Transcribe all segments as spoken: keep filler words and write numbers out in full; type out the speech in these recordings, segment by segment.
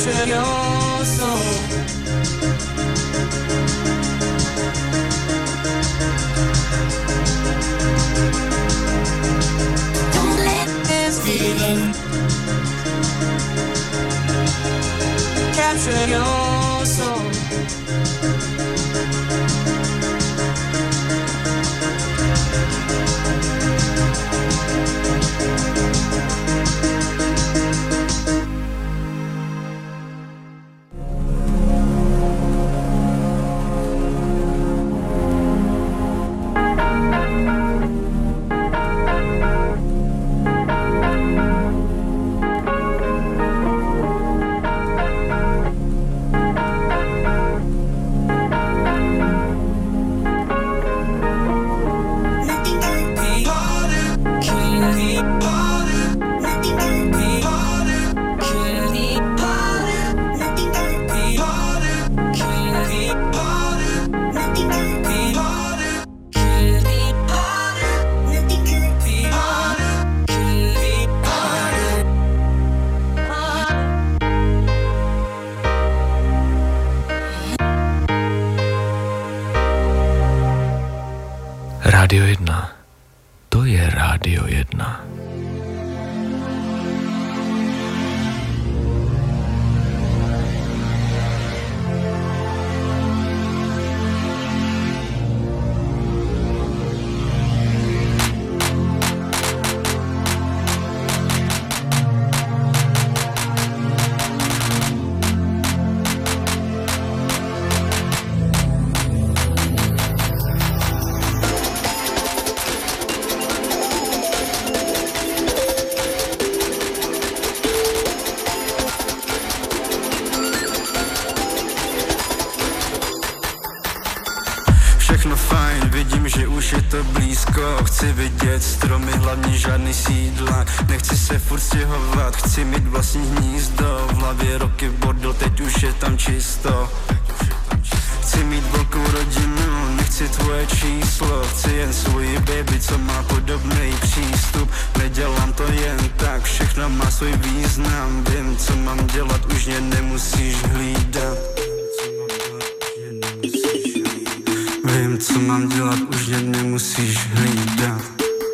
capture your soul. Don't let this feeling capture your soul. Rádio jedna. To je Rádio jedna. Chci vidět stromy, hlavně žádný sídla. Nechci se furt stěhovat, chci mít vlastní hnízdo. V hlavě roky bordel, teď už je tam čisto. Chci mít velkou rodinu, nechci tvoje číslo. Chci jen svůj baby, co má podobný přístup. Nedělám to jen tak, všechno má svůj význam. Vím, co mám dělat, už mě nemusíš hlídat. Vím, co mám dělat, už mě nemusíš hlídat.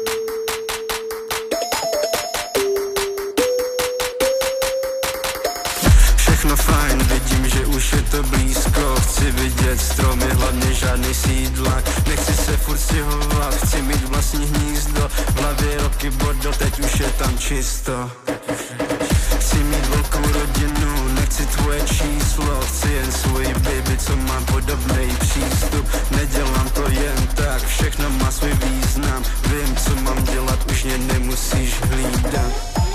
Všechno fajn, vidím, že už je to blízko. Chci vidět stromy, hlavně žádný sídlák. Nechci se furt stěhovat, chci mít vlastní hnízdo. V hlavě roky bordel, teď už je tam čisto. Chci mít velkou rodinu, nechci tvoje číslo. Chci jen svůj baby, co má podobný přístup. Nedělám to jen tak, všechno má svůj význam. Vím, co mám dělat, už mě nemusíš hlídat.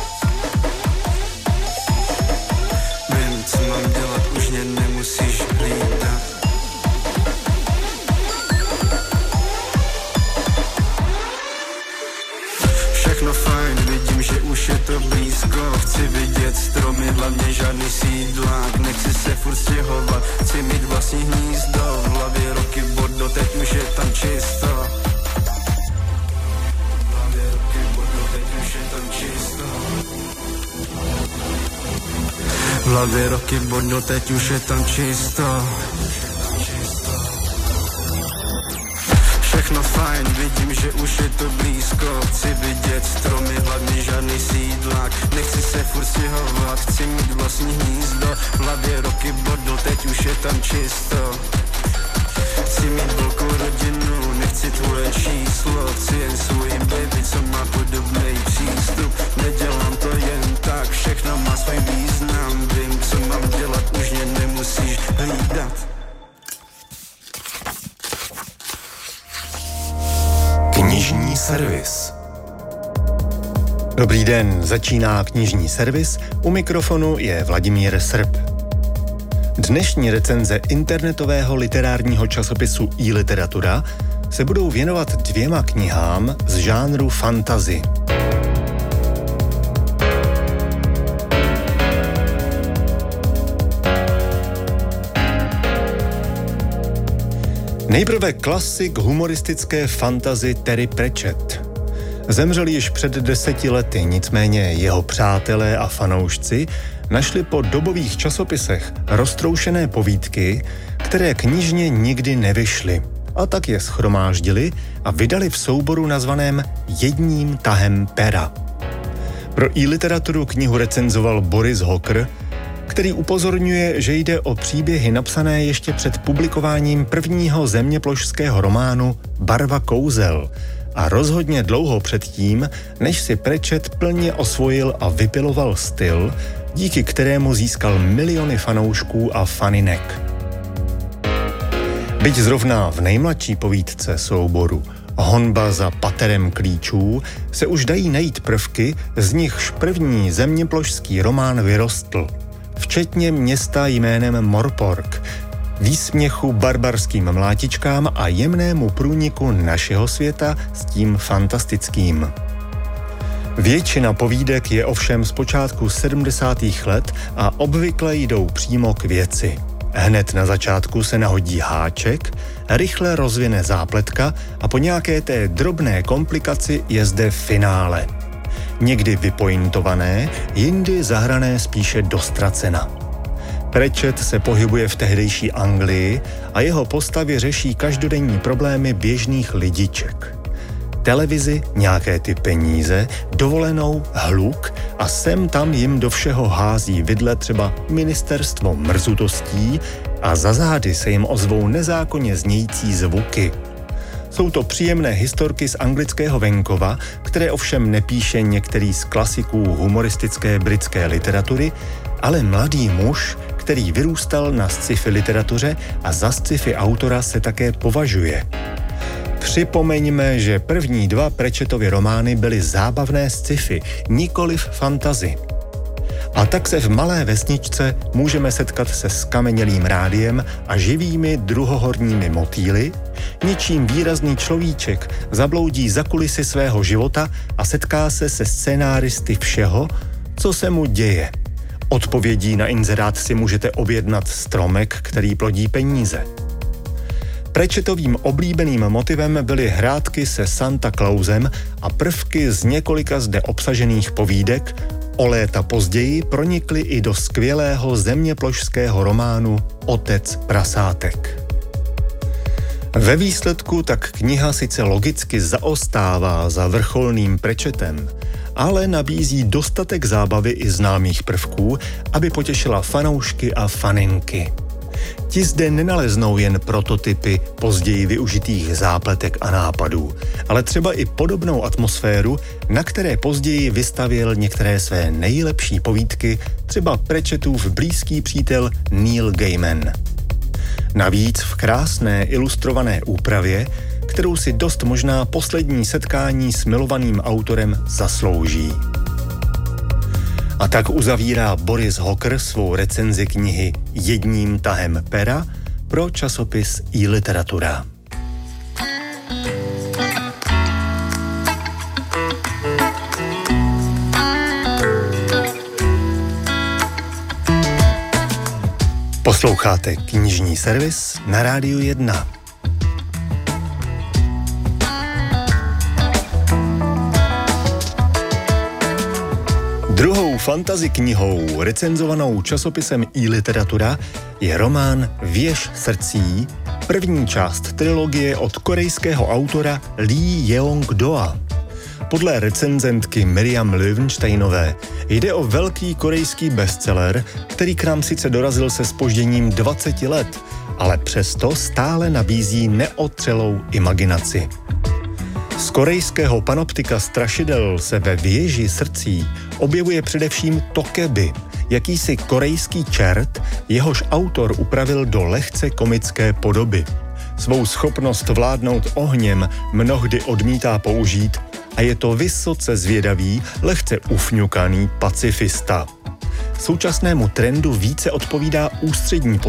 Vím, co mám dělat, už mě nemusíš hlídat. Všechno fajn, vidím, že už je to blízko. Chci vidět stromy, hlavně žádný sídlák. Nechci se furt stěhovat, chci mít vlastní hnízdo. V hlavě roky bordel, teď už je tam čisto. V hlavě roky bordel, teď už je tam čisto. V hlavě roky bordel, teď už je tam čisto. Všechno fajn, vidím, že už je to blízko. Chci vidět stromy, hlavně žádný sídlák. Nechci se furt stěhovat, chci mít vlastní hnízdo. V hlavě roky bordel, teď už je tam čisto. Chci mít velkou rodinu, nechci tvoje číslo. Chci jen svůj baby, co má podobný přístup. Nedělám to jen tak, všechno má svůj význam. Vím, co mám dělat, už mě nemusíš hlídat. Knižní servis. Dobrý den, začíná knižní servis, u mikrofonu je Vladimír Srb. Dnešní recenze internetového literárního časopisu iLiteratura se budou věnovat dvěma knihám z žánru fantasy. Nejprve klasik humoristické fantasy Terry Pratchett. Zemřel již před deseti lety, nicméně jeho přátelé a fanoušci našli po dobových časopisech roztroušené povídky, které knižně nikdy nevyšly, a tak je shromáždili a vydali v souboru nazvaném Jedním tahem pera. Pro e-literaturu knihu recenzoval Boris Hocker, který upozorňuje, že jde o příběhy napsané ještě před publikováním prvního zeměplošského románu Barva kouzel a rozhodně dlouho předtím, než si Pratchett plně osvojil a vypiloval styl, díky kterému získal miliony fanoušků a faninek. Byť zrovna v nejmladší povídce souboru Honba za paterem klíčů se už dají najít prvky, z nichž první zeměplošský román vyrostl, včetně města jménem Morpork, výsměchu barbarským mlátičkám a jemnému průniku našeho světa s tím fantastickým. Většina povídek je ovšem z počátku sedmdesátých let a obvykle jdou přímo k věci. Hned na začátku se nahodí háček, rychle rozvine zápletka a po nějaké té drobné komplikaci je zde finále. Někdy vypointované, jindy zahrané spíše do ztracena. Pratchett se pohybuje v tehdejší Anglii a jeho postavy řeší každodenní problémy běžných lidiček. Televizi, nějaké ty peníze, dovolenou, hluk a sem tam jim do všeho hází vidle třeba ministerstvo mrzutostí a za zády se jim ozvou nezákonně znějící zvuky. Jsou to příjemné historky z anglického venkova, které ovšem nepíše některý z klasiků humoristické britské literatury, ale mladý muž, který vyrůstal na sci-fi literatuře a za sci-fi autora se také považuje. Připomeňme, že první dva Pratchettovy romány byly zábavné sci-fi, nikoliv fantasy. A tak se v malé vesničce můžeme setkat se skamenělým rádiem a živými druhohorními motýly, něčím výrazný človíček zabloudí za kulisy svého života a setká se se scénáristy všeho, co se mu děje. Odpovědí na inzerát si můžete objednat stromek, který plodí peníze. Pratchettovým oblíbeným motivem byly hrátky se Santa Clausem a prvky z několika zde obsažených povídek o léta později pronikly i do skvělého zeměplošského románu Otec prasátek. Ve výsledku tak kniha sice logicky zaostává za vrcholným Pratchettem, ale nabízí dostatek zábavy i známých prvků, aby potěšila fanoušky a faninky. Ti zde nenaleznou jen prototypy později využitých zápletek a nápadů, ale třeba i podobnou atmosféru, na které později vystavěl některé své nejlepší povídky, třeba Pratchettův blízký přítel Neil Gaiman. Navíc v krásné ilustrované úpravě, kterou si dost možná poslední setkání s milovaným autorem zaslouží. A tak uzavírá Boris Hocker svou recenzi knihy Jedním tahem pera pro časopis e-literatura. Posloucháte knižní servis na Rádiu jedna. Druhou fantasy knihou, recenzovanou časopisem e-literatura, je román Věž srdcí, první část trilogie od korejského autora Lee Jeong-doa. Podle recenzentky Miriam Löwensteinové jde o velký korejský bestseller, který k nám sice dorazil se zpožděním dvacet let, ale přesto stále nabízí neotřelou imaginaci. Z korejského panoptika strašidel se ve Věži srdcí objevuje především Tokebi, jakýsi korejský čert, jehož autor upravil do lehce komické podoby. Svou schopnost vládnout ohněm mnohdy odmítá použít a je to vysoce zvědavý, lehce ufňukaný pacifista. Současnému trendu více odpovídá ústřední